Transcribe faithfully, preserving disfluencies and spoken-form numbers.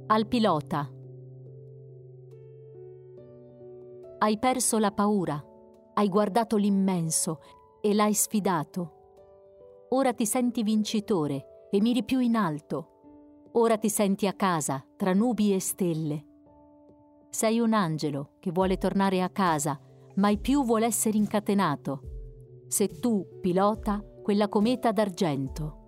Al pilota. Hai perso la paura, hai guardato l'immenso e l'hai sfidato. Ora ti senti vincitore e miri più in alto. Ora ti senti a casa, tra nubi e stelle. Sei un angelo che vuole tornare a casa, mai più vuole essere incatenato. Se tu pilota quella cometa d'argento.